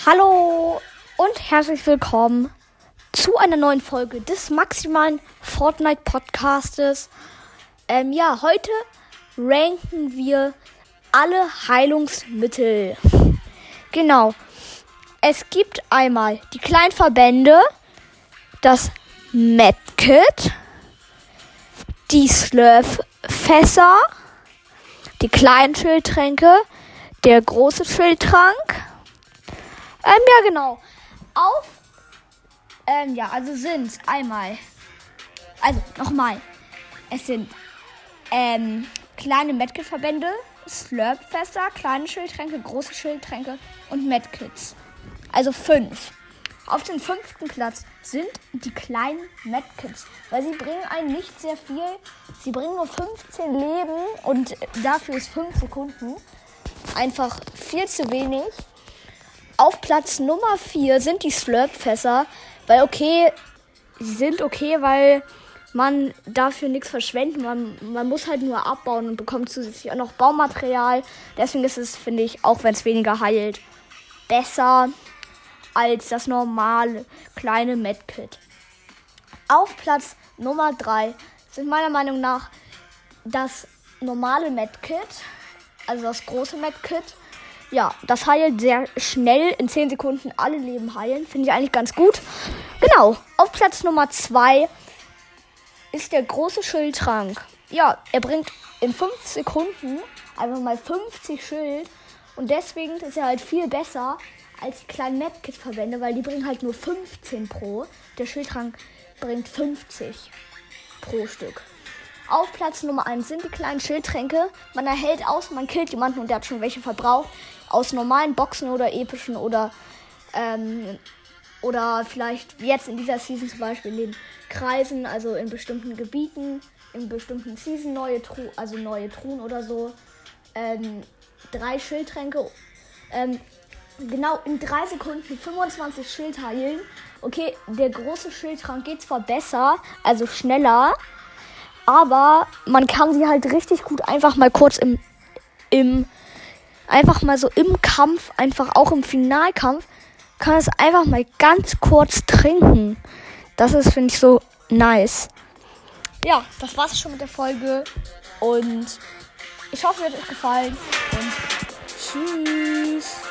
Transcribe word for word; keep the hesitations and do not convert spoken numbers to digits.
Hallo und herzlich willkommen zu einer neuen Folge des maximalen Fortnite Podcastes. Ähm, ja, heute ranken wir alle Heilungsmittel. Genau. Es gibt einmal die kleinen Verbände, das Medkit, die Slurp-Fässer, die kleinen Schildtränke, der große Schildtrank. Ähm, ja, genau. Auf, ähm, ja, also sind es einmal, also nochmal, es sind, ähm, kleine Medkit-Verbände, Slurp-Fässer, kleine Schildtränke, große Schildtränke und Medkits. Also fünf. Auf dem fünften Platz sind die kleinen Medkits, weil sie bringen einen nicht sehr viel. Sie bringen nur fünfzehn Leben und dafür ist fünf Sekunden einfach viel zu wenig. Auf Platz Nummer vier sind die Slurp-Fässer, weil okay, sie sind okay, weil man dafür nichts verschwenden. Man, man muss halt nur abbauen und bekommt zusätzlich auch noch Baumaterial. Deswegen ist es, finde ich, auch wenn es weniger heilt, besser als das normale kleine Medkit. Auf Platz Nummer drei sind meiner Meinung nach das normale Medkit, also das große Medkit. Ja, das heilt sehr schnell, in zehn Sekunden alle Leben heilen. Finde ich eigentlich ganz gut. Genau, auf Platz Nummer zwei ist der große Schildtrank. Ja, er bringt in fünf Sekunden einfach mal fünfzig Schild. Und deswegen ist er halt viel besser als die kleinen Medkit-Verbände, weil die bringen halt nur fünfzehn pro. Der Schildtrank bringt fünfzig pro Stück. Auf Platz Nummer eins sind die kleinen Schildtränke. Man erhält aus, man killt jemanden und der hat schon welche verbraucht. Aus normalen Boxen oder epischen oder ähm, oder vielleicht wie jetzt in dieser Season zum Beispiel in den Kreisen, also in bestimmten Gebieten, in bestimmten Season neue Truhen, also neue Truhen oder so. Ähm, drei Schildtränke. Ähm, genau in drei Sekunden fünfundzwanzig Schild heilen. Okay, der große Schildtrank geht zwar besser, also schneller, aber man kann sie halt richtig gut einfach mal kurz im, im, einfach mal so im Kampf, einfach auch im Finalkampf, kann es einfach mal ganz kurz trinken. Das ist, finde ich, so nice. Ja, das war's schon mit der Folge und ich hoffe, es hat euch gefallen und tschüss.